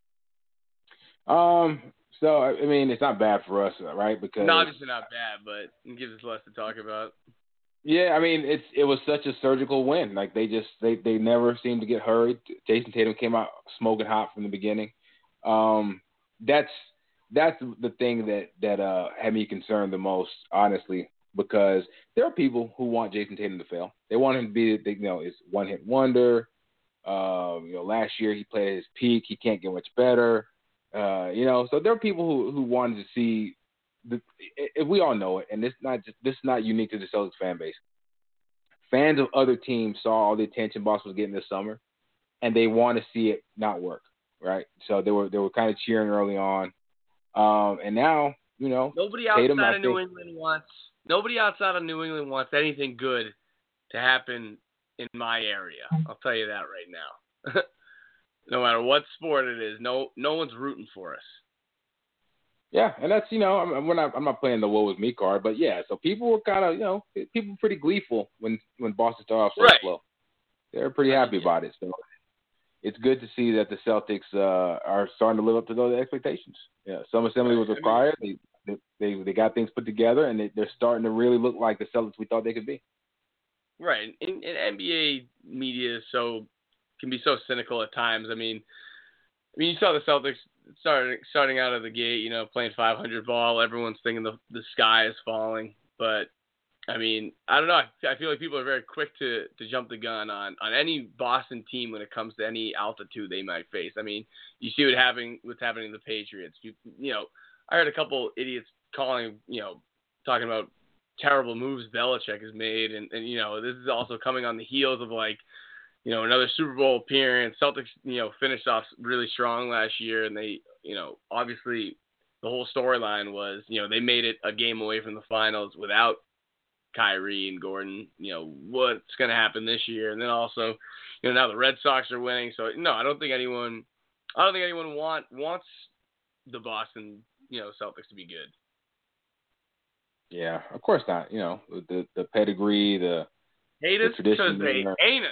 So I mean, it's not bad for us, right? Because obviously not bad, but it gives us less to talk about. Yeah, I mean, it was such a surgical win. Like they never seemed to get hurried. Jason Tatum came out smoking hot from the beginning. That's the thing that had me concerned the most, honestly, because there are people who want Jason Tatum to fail. They want him to be, his one-hit wonder. Last year he played at his peak. He can't get much better. So there are people who wanted to see. We all know it, and this is not unique to the Celtics fan base. Fans of other teams saw all the attention Boston was getting this summer, and they want to see it not work, right? So they were kind of cheering early on, and now nobody outside of New England wants anything good to happen in my area. I'll tell you that right now. No matter what sport it is, no one's rooting for us. Yeah, and that's I'm not playing the woe is me card, but yeah, so people were kind of people were pretty gleeful when Boston started off so slow. They're pretty happy about it. So it's good to see that the Celtics are starting to live up to those expectations. Yeah, some assembly was required. They got things put together, and they're starting to really look like the Celtics we thought they could be. Right, and NBA media is so can be so cynical at times. I mean, you saw the Celtics starting out of the gate, playing 500 ball. Everyone's thinking the sky is falling, but I mean, I don't know. I feel like people are very quick to jump the gun on any Boston team when it comes to any altitude they might face. I mean, you see what's happening to the Patriots. I heard a couple idiots calling, talking about terrible moves Belichick has made, and this is also coming on the heels of another Super Bowl appearance. Celtics, finished off really strong last year, and they, obviously the whole storyline was, they made it a game away from the finals without Kyrie and Gordon. What's going to happen this year? And then also, now the Red Sox are winning. So no, I don't think anyone wants the Boston, Celtics to be good. Yeah, of course not. The pedigree, the haters because they ain't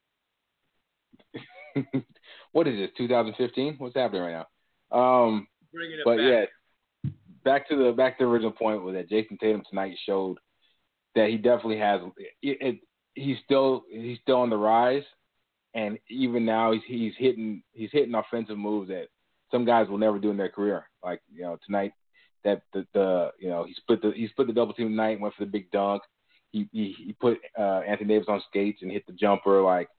us. What is this? 2015? What's happening right now? Bringing it but back. Yeah, back to the original point was that Jason Tatum tonight showed that he definitely has. He's still on the rise, and even now he's hitting offensive moves that some guys will never do in their career. Like tonight, that he split the double team tonight and went for the big dunk. He put Anthony Davis on skates and hit the jumper. Like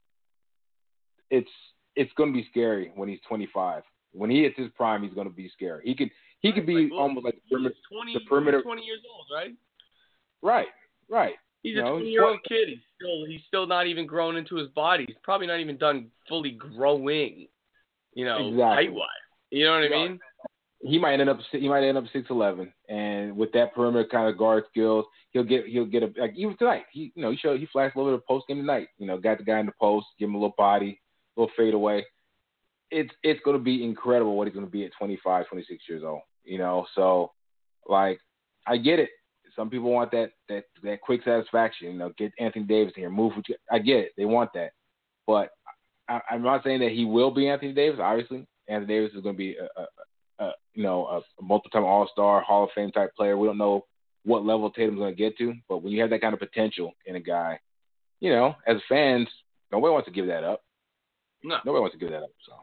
it's going to be scary when he's 25. When he hits his prime, he's going to be scary. He could be almost like the perimeter. 20 years old, right? Right. He's a 20-year-old kid. He's still not even grown into his body. He's probably not even done fully growing, exactly. height-wise. You know what I mean? He might end up 6'11", and with that perimeter kind of guard skills, he'll get even tonight. He flashed a little bit of post game tonight. Got the guy in the post, give him a little body, a little fade away. It's going to be incredible what he's going to be at 25, 26 years old. So I get it. Some people want that quick satisfaction. Get Anthony Davis in here, move. I get it. They want that, but I'm not saying that he will be Anthony Davis. Obviously, Anthony Davis is going to be a multiple-time All-Star, Hall of Fame type player. We don't know what level Tatum's going to get to, but when you have that kind of potential in a guy, as fans, nobody wants to give that up. No, nobody wants to give that up. So,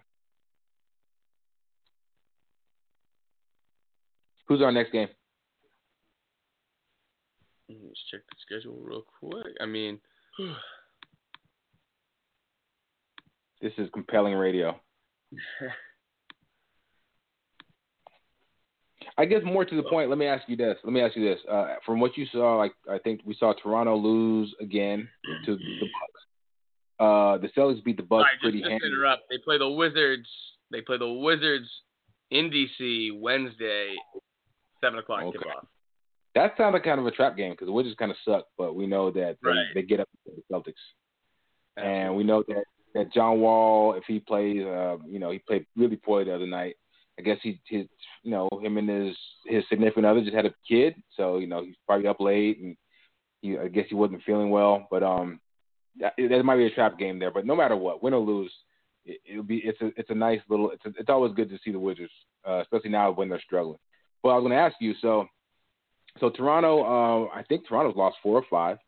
who's our next game? Let's check the schedule real quick. I mean, this is compelling radio. I guess more to the point, let me ask you this. From what you saw, I think we saw Toronto lose again to the Bucks. The Celtics beat the Bucks pretty handily. Just to interrupt, they play the Wizards. They play the Wizards in DC Wednesday, 7:00 tip-off. That sounded kind of a trap game because the Wizards kind of suck, but we know that they get up to the Celtics. Absolutely. And we know that John Wall, if he plays, he played really poorly the other night. I guess him and his significant other just had a kid, so he's probably up late, and I guess he wasn't feeling well. But there might be a trap game there. But no matter what, win or lose, it's a nice little. It's always good to see the Wizards, especially now when they're struggling. But I was going to ask you, so Toronto, I think Toronto's lost 4 or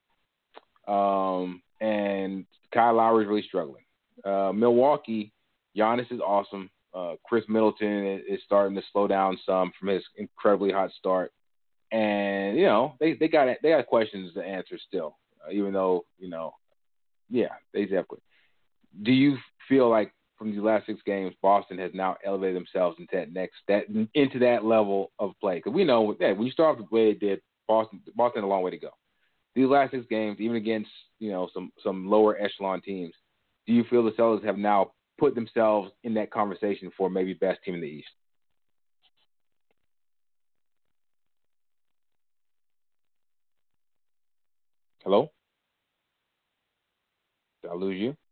5, and Kyle Lowry's really struggling. Milwaukee, Giannis is awesome. Chris Middleton is starting to slow down some from his incredibly hot start, and they got questions to answer still, even though they have questions. Do you feel like from these last 6 games, Boston has now elevated themselves into that level of play? Because we know that when you start off the way they did, Boston had a long way to go. These last 6 games, even against some lower echelon teams, do you feel the Celtics have now put themselves in that conversation for maybe best team in the East? Hello? Did I lose you?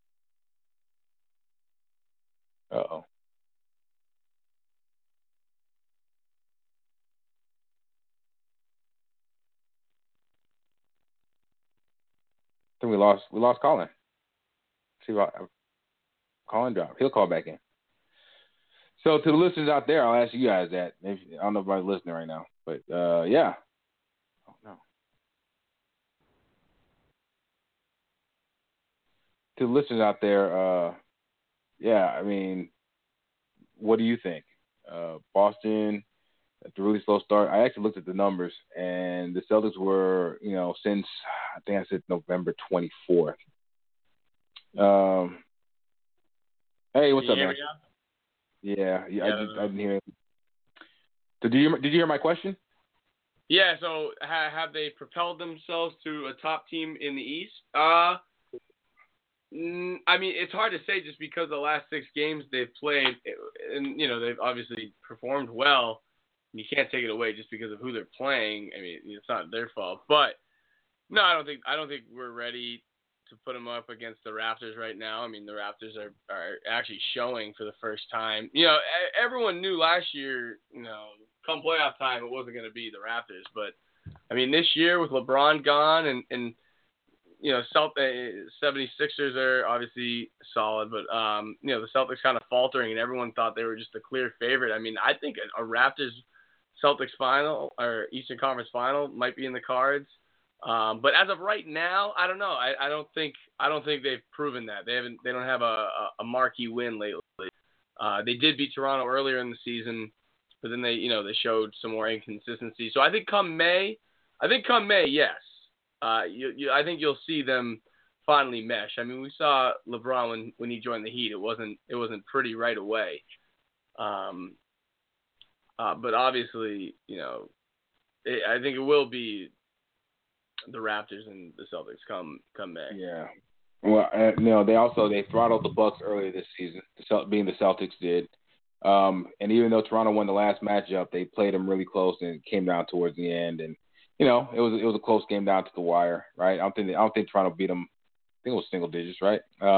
Uh-oh. I think we lost Colin. See what Colin dropped. He'll call back in. So to the listeners out there, I'll ask you guys that. I don't know if anybody's listening right now, but yeah. Oh no. to listeners out there, yeah, I mean, what do you think? Boston, at the really slow start. I actually looked at the numbers, and the Celtics were, since I think I said November 24th. Hey, what's up, man? Yeah, I didn't hear it. So did you hear my question? Yeah. So have they propelled themselves to a top team in the East? I mean, it's hard to say just because the last 6 games they've played, and they've obviously performed well. You can't take it away just because of who they're playing. I mean, it's not their fault. But no, I don't think we're ready to put them up against the Raptors right now. I mean, the Raptors are actually showing for the first time. Everyone knew last year, come playoff time, it wasn't going to be the Raptors. But I mean, this year with LeBron gone and 76ers are obviously solid, but the Celtics kind of faltering, and everyone thought they were just the clear favorite. I mean, I think a Raptors Celtics final or Eastern Conference final might be in the cards. But as of right now, I don't know. I don't think they've proven that. They don't have a marquee win lately. They did beat Toronto earlier in the season, but then they showed some more inconsistency. So I think come May, yes. I think you'll see them finally mesh. I mean, we saw LeBron when he joined the Heat. It wasn't pretty right away. But obviously, I think it will be the Raptors and the Celtics come May. Yeah. Well, they throttled the Bucks earlier this season, being the Celtics did. And even though Toronto won the last matchup, they played them really close and it came down towards the end. And it was a close game down to the wire, right? I don't think Toronto beat them. I think it was single digits, right?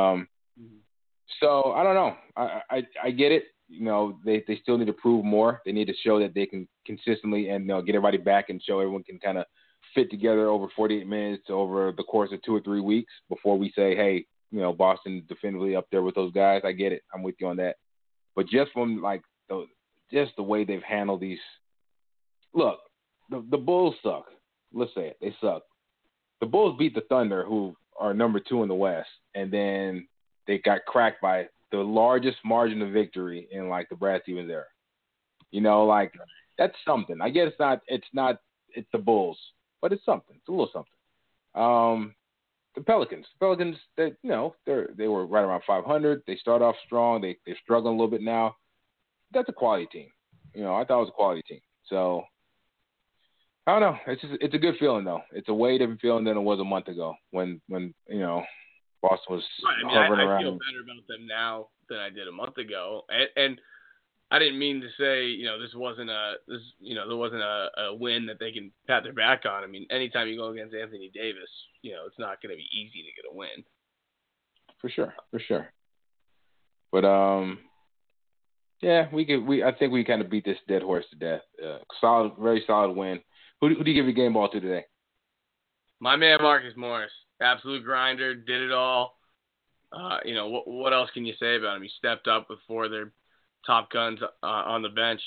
So I don't know. I get it. They still need to prove more. They need to show that they can consistently and get everybody back and show everyone can kind of fit together over 48 minutes over the course of 2 or 3 weeks before we say, hey, Boston definitively up there with those guys. I get it. I'm with you on that. But just from the way they've handled these, look, the Bulls suck. Let's say it. They suck. The Bulls beat the Thunder, who are number 2 in the West, and then they got cracked by the largest margin of victory in the Brad Stevens era. That's something. I guess it's the Bulls, but it's something. It's a little something. The Pelicans, they were right around 500. They start off strong. They're struggling a little bit now. That's a quality team. I thought it was a quality team. So I don't know. It's a good feeling though. It's a way different feeling than it was a month ago when Boston was hovering around. I feel better about them now than I did a month ago. And I didn't mean to say, this wasn't there wasn't a win that they can pat their back on. I mean, anytime you go against Anthony Davis, it's not going to be easy to get a win. For sure. But yeah, I think we kind of beat this dead horse to death. Solid, very solid win. Who do you give your game ball to today? My man Marcus Morris, absolute grinder, did it all. What else can you say about him? He stepped up with 4 of their top guns on the bench.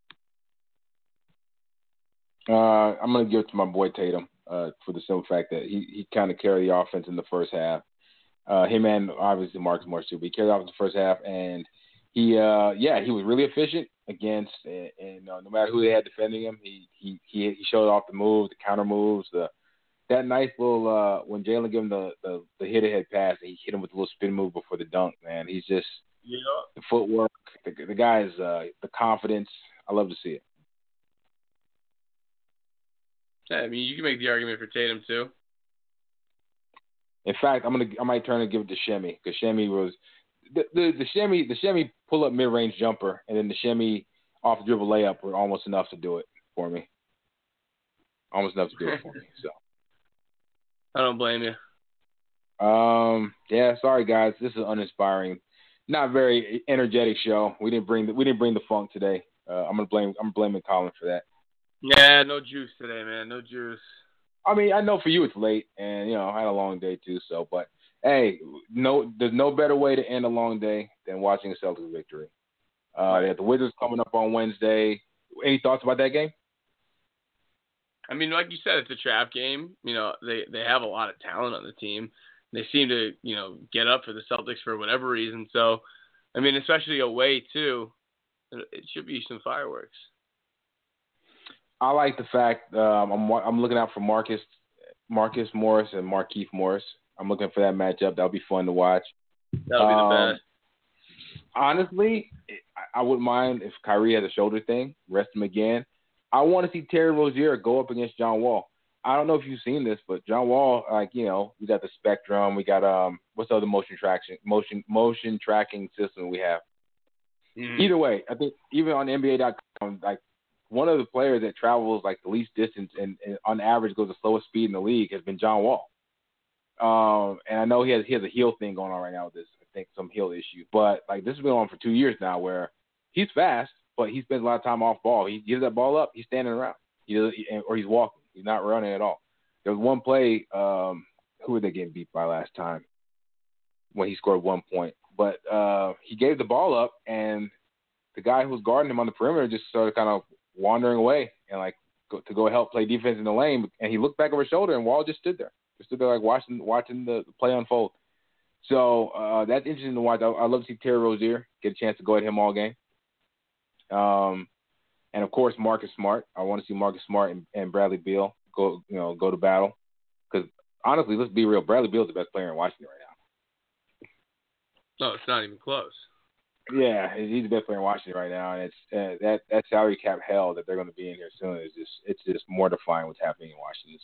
I'm going to give it to my boy Tatum for the simple fact that he kind of carried the offense in the first half. Him and obviously Marcus Morris too, but he carried off in the first half, and he was really efficient against, and no matter who they had defending him, he showed off the moves, the counter moves, that nice little when Jalen gave him the hit ahead pass, and he hit him with a little spin move before the dunk. Man, he's just the footwork, the guy's the confidence. I love to see it. Yeah, I mean, you can make the argument for Tatum too. In fact, I might turn and give it to Shemi because Shemi was the Shemi pull up mid range jumper and then the Shemi off the dribble layup were almost enough to do it for me. So I don't blame you. Yeah, sorry guys, this is an uninspiring, not very energetic show. We didn't bring the funk today. I'm blaming Colin for that. Yeah, no juice today, man. No juice. I mean, I know for you it's late, and I had a long day too. So, but hey, there's no better way to end a long day than watching a Celtics victory. They have the Wizards coming up on Wednesday. Any thoughts about that game? I mean, like you said, it's a trap game. They have a lot of talent on the team. They seem to, get up for the Celtics for whatever reason. So, I mean, especially away too, it should be some fireworks. I like the fact I'm looking out for Marcus Morris and Markieff Morris. I'm looking for that matchup. That'll be fun to watch. That'll be the best. Honestly, I wouldn't mind if Kyrie has a shoulder thing, rest him again. I want to see Terry Rozier go up against John Wall. I don't know if you've seen this, but John Wall, we got the Spectrum, we got what's the other motion tracking system we have. Mm-hmm. Either way, I think even on NBA.com, like one of the players that travels like the least distance and on average goes the slowest speed in the league has been John Wall. And I know he has a heel thing going on right now with this. I think some heel issue, but like this has been on for 2 years now, where he's fast, but he spends a lot of time off ball. He gives that ball up, he's standing around, or he's walking. He's not running at all. There was one play, who were they getting beat by last time when he scored 1 point? But he gave the ball up, and the guy who was guarding him on the perimeter just started kind of wandering away and to go help play defense in the lane. And he looked back over his shoulder, and Wall just stood there like watching the play unfold. So that's interesting to watch. I love to see Terry Rozier get a chance to go at him all game. And of course Marcus Smart. I want to see Marcus Smart and Bradley Beal go to battle. Because honestly, let's be real, Bradley Beal is the best player in Washington right now. No, it's not even close. Yeah, he's the best player in Washington right now, and it's that salary cap hell that they're going to be in here soon it's just mortifying what's happening in Washington.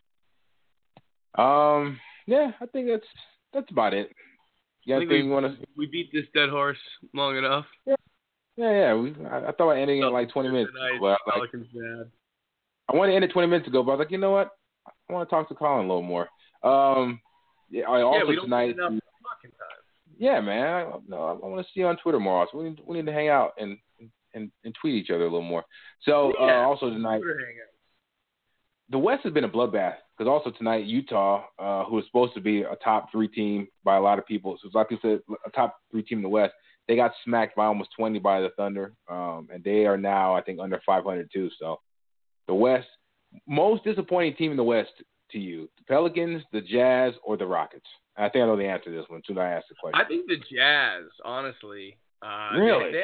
So, yeah, I think that's about it. You got anything you want to? We beat this dead horse long enough. Yeah. I thought about ending in like 20 minutes. But I wanted to end it 20 minutes ago, but I was like, you know what? I want to talk to Colin a little more. We don't tonight. Enough talking time. Yeah, man. I want to see you on Twitter more. So we need to hang out and tweet each other a little more. So also tonight, the West has been a bloodbath because also tonight Utah, who is supposed to be a top 3 team by a lot of people, so like you said, a top 3 team in the West, they got smacked by almost 20 by the Thunder, and they are now I think under 500 too. So the West, most disappointing team in the West to you, the Pelicans, the Jazz, or the Rockets? I think I know the answer to this one. Soon I ask the question. I think the Jazz, honestly. Really?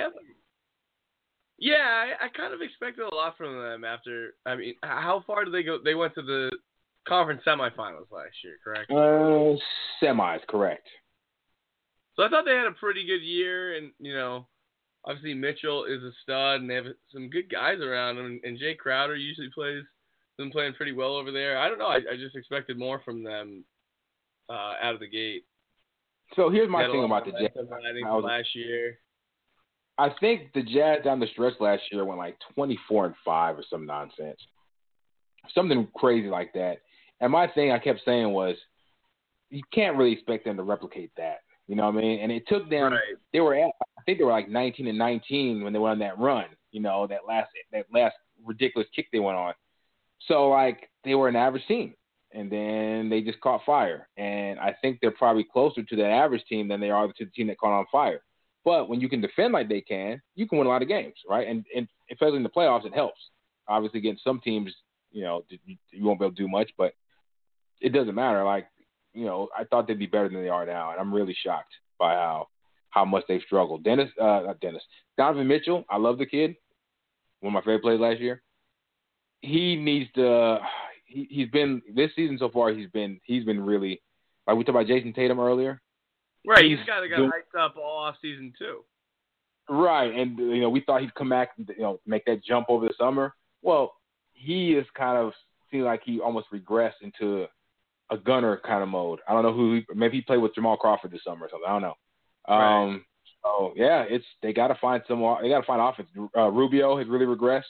I kind of expected a lot from them after. I mean, how far did they go? They went to the conference semifinals last year, correct? Semis, correct. So I thought they had a pretty good year, and obviously Mitchell is a stud, and they have some good guys around them. And Jay Crowder usually been playing pretty well over there. I don't know. I just expected more from them out of the gate. So here's my thing about the Jazz. Last year, I think the Jazz down the stretch last year went like 24-5 or some nonsense, something crazy like that. And my thing I kept saying was, you can't really expect them to replicate that. You know what I mean? And it took them. Right. I think they were like 19-19 when they went on that run. That last ridiculous kick they went on. So like they were an average team, and then they just caught fire. And I think they're probably closer to that average team than they are to the team that caught on fire. But when you can defend like they can, you can win a lot of games, right? And especially in the playoffs, it helps. Obviously, against some teams, you won't be able to do much, but it doesn't matter. Like, I thought they'd be better than they are now, and I'm really shocked by how much they've struggled. Donovan Mitchell, I love the kid. One of my favorite players last year. He needs to. He's been this season so far. He's been really, like we talked about Jason Tatum earlier. Right, he's got hyped up all off season too. Right, and we thought he'd come back, make that jump over the summer. Well, he is kind of seems like he almost regressed into a gunner kind of mode. I don't know maybe he played with Jamal Crawford this summer or something. I don't know. Right. So yeah, they got to find they got to find offense. Rubio has really regressed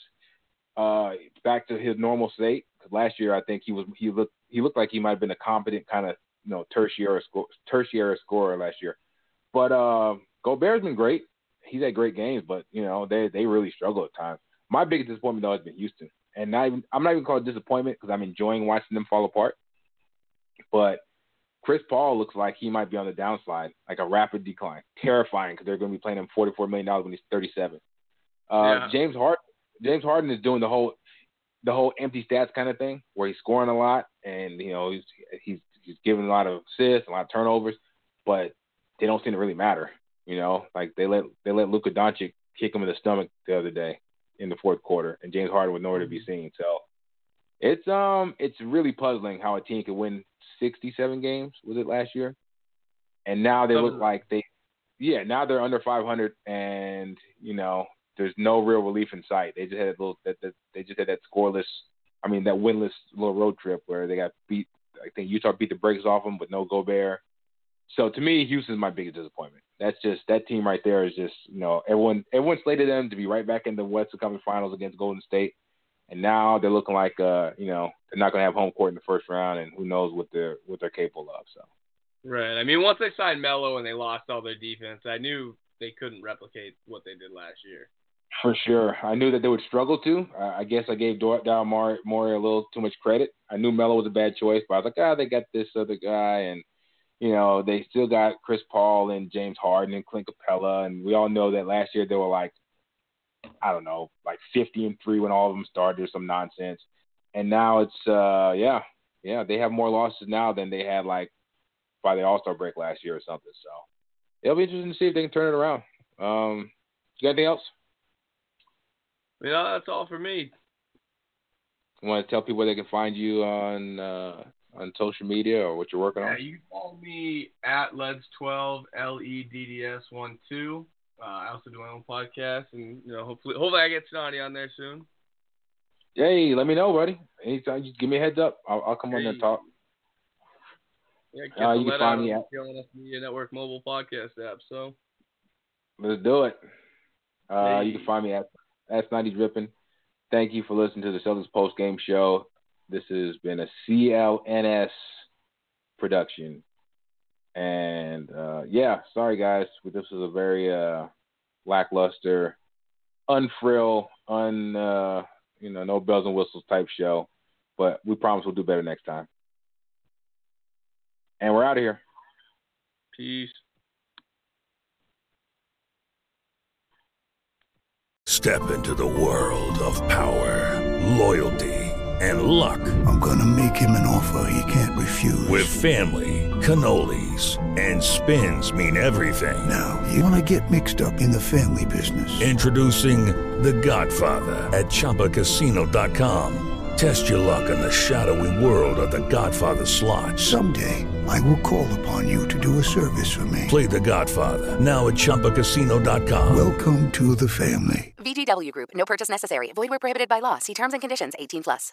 back to his normal state. Because last year I think he looked like he might have been a competent kind of tertiary scorer last year. But Gobert's been great. He's had great games, but they really struggle at times. My biggest disappointment though has been Houston, and I'm not even calling it disappointment because I'm enjoying watching them fall apart. But Chris Paul looks like he might be on the downside, like a rapid decline. Terrifying because they're going to be paying him $44 million when he's 37. James Harden is doing the whole empty stats kind of thing where he's scoring a lot and he's He's giving a lot of assists, a lot of turnovers, but they don't seem to really matter. You know, like they let Luka Doncic kick him in the stomach the other day in the fourth quarter, and James Harden was nowhere to be seen. So it's really puzzling how a team could win 67 games. Was it last year? And now they look like now they're under 500, and you know there's no real relief in sight. They just had that winless little road trip where they got beat. I think Utah beat the brakes off them with no Gobert. So to me, Houston's my biggest disappointment. That's just that team right there is just, you know, everyone slated them to be right back in the Western Conference Finals against Golden State, and now they're looking like you know, they're not going to have home court in the first round, and who knows what they're capable of. So. Right. I mean, once they signed Melo and they lost all their defense, I knew they couldn't replicate what they did last year. For sure. I knew that they would struggle to. I guess I gave Daryl Morey a little too much credit. I knew Melo was a bad choice, but I was like, they got this other guy, and you know, they still got Chris Paul and James Harden and Clint Capella, and we all know that last year they were like, I don't know, like 50-3 when all of them started or some nonsense. And now it's they have more losses now than they had like by the All-Star break last year or something. So it'll be interesting to see if they can turn it around. You got anything else? Yeah, that's all for me. You want to tell people where they can find you on social media or what you're working on? Yeah, you can follow me at Leds12, LEDDS12. I also do my own podcast, and you know, hopefully I get Snotty on there soon. Hey, let me know, buddy. Anytime, just give me a heads up. I'll come on there and talk. Yeah, you can find me at the Media Network mobile podcast app. So let's do it. You can find me at Snotty Drippin. Thank you for listening to the Celtics post game show. This has been a CLNS production. And, sorry, guys. This was a very lackluster, unfrill, no bells and whistles type show. But we promise we'll do better next time. And we're out of here. Peace. Step into the world of power, loyalty, and luck. I'm gonna make him an offer he can't refuse. With family, cannolis, and spins mean everything. Now, you wanna get mixed up in the family business. Introducing The Godfather at ChumbaCasino.com. Test your luck in the shadowy world of The Godfather slot. Someday, I will call upon you to do a service for me. Play The Godfather, now at ChumbaCasino.com. Welcome to the family. VGW Group. No purchase necessary. Void where prohibited by law. See terms and conditions. 18+.